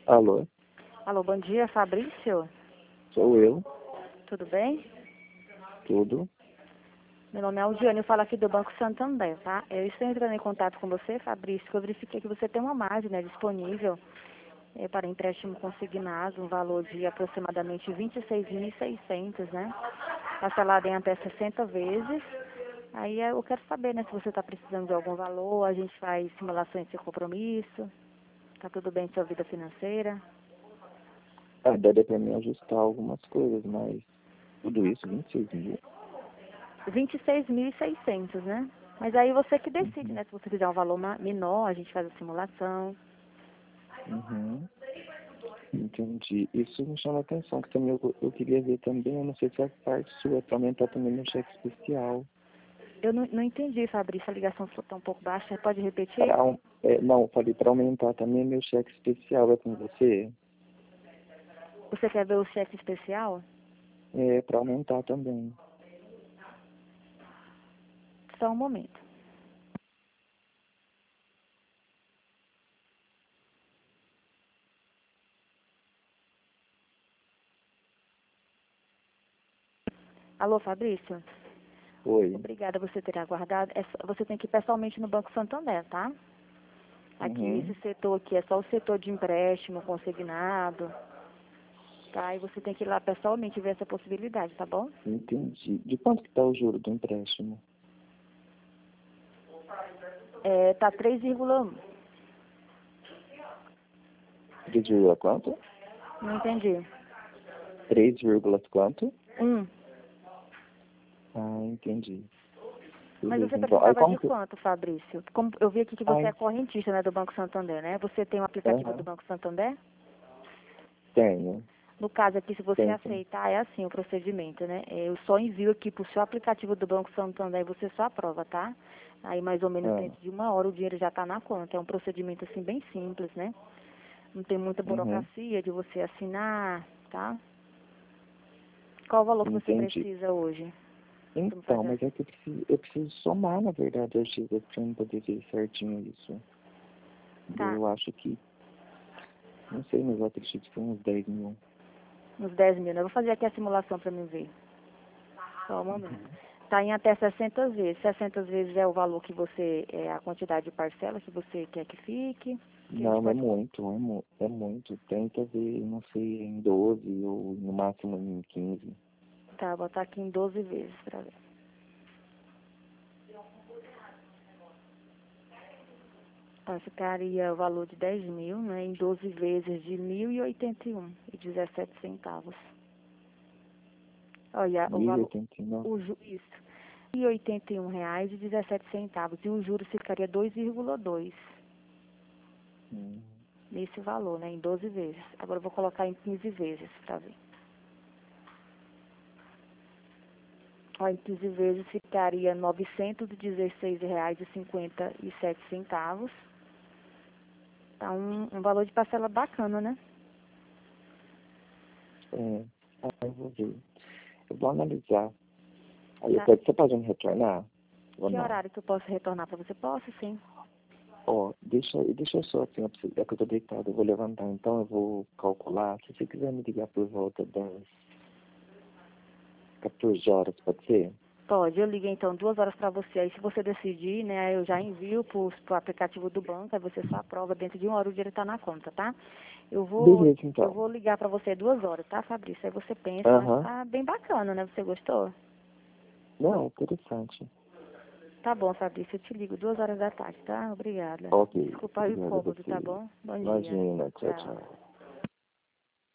Alô, Alô, bom dia, Fabrício. sou eu, Tudo bem? tudo. Meu nome é Aldiane, eu falo aqui do Banco Santander, tá? Eu estou entrando em contato com você, Fabrício, que eu verifiquei que você tem uma margem, né, disponível para empréstimo consignado, um valor de aproximadamente 26.600, né? Parcelado em até 60 vezes. Aí eu quero saber, né, se você está precisando de algum valor, a gente faz simulações de compromisso, tá tudo bem com sua vida financeira? Daria pra mim ajustar algumas coisas, mas tudo isso, 26 mil. 26.600, né? Mas aí você que decide, Uhum. né? Se você quiser um valor menor, a gente faz a simulação. Uhum. Entendi. Isso me chama a atenção, que também eu queria ver também, eu não sei se é parte sua, para aumentar também meu cheque especial. Eu não entendi, Fabrício, a ligação está um pouco baixa. Pode repetir? Não, falei para aumentar também meu cheque especial, é com você? Você quer ver o cheque especial? É, para aumentar também. Só um momento. Alô, Fabrício? Oi. Obrigada por você ter aguardado. Você tem que ir pessoalmente no Banco Santander, tá? Aqui, esse Uhum. setor aqui é só o setor de empréstimo consignado, tá? E você tem que ir lá pessoalmente ver essa possibilidade, tá bom? Entendi. De quanto que tá o juro do empréstimo? Tá 3,1. 3, quanto? Não entendi. 3, quanto? 1. Ah, entendi. Mas você Beleza, então. Aí precisava de como que... quanto, Fabrício? Como eu vi aqui que você é Ai, correntista, né, do Banco Santander, né? Você tem o aplicativo do aham. Banco Santander? Tenho. No caso aqui, se você Tenho, sim. aceitar, é assim o procedimento, né? Eu só envio aqui pro seu aplicativo do Banco Santander e você só aprova, tá? Aí mais ou menos Ah, dentro de 1 hora o dinheiro já está na conta. É um procedimento assim bem simples, né? Não tem muita uhum. burocracia de você assinar, tá? Qual o valor que você Entendi. precisa hoje? Vamos Então, fazer mas assim. é que eu preciso somar, na verdade, as dívidas para eu poder ver certinho isso. Tá, Eu acho que, não sei, mas eu acredito que uns 10 mil. uns 10 mil, né? Eu vou fazer aqui a simulação para mim ver. Só um momento. Uhum. Está em até 60 vezes. 60 vezes é o valor que você, é a quantidade de parcela que você quer que fique. Que a gente Não, é pode. muito, é muito. Tenta ver, não sei, em 12 ou no máximo em 15. Tá, vou botar aqui em 12 vezes para ver. Então, ficaria o valor de 10 mil, né? Em 12 vezes de 1.081,17 centavos. Olha, o valor, 1.089. isso. R$ 1.081,17. E o juros ficaria 2,2 Hum, nesse valor, né? Em 12 vezes. Agora eu vou colocar em 15 vezes para ver. Ó, em 15 vezes ficaria R$ 916,57. Tá um valor de parcela bacana, né? é, eu vou ver. Eu vou analisar. Aí Tá. você pode me retornar? Ou Que não? horário que eu posso retornar para você? Posso, sim. Ó, deixa eu só assim, é que eu tô deitado, eu vou levantar, então eu vou calcular. Se você quiser me ligar por volta das 14 horas, pode ser? Pode, eu liguei então 2 horas para você. Aí se você decidir, né, aí eu já envio pro aplicativo do banco, aí você só aprova dentro de 1 hora o dinheiro tá na conta, tá? Eu vou, Beleza, eu então. vou ligar para você 2 horas, tá, Fabrício? Aí você pensa, mas Aham. tá bem bacana, né? Você gostou? Não, interessante. Tá bom, Fabrício, eu te ligo 2 horas da tarde, tá? Obrigada. Ok, Desculpa aí o obrigado a incômodo, tá você. bom? Bom dia. Imagina, tchau, Tchau. tchau.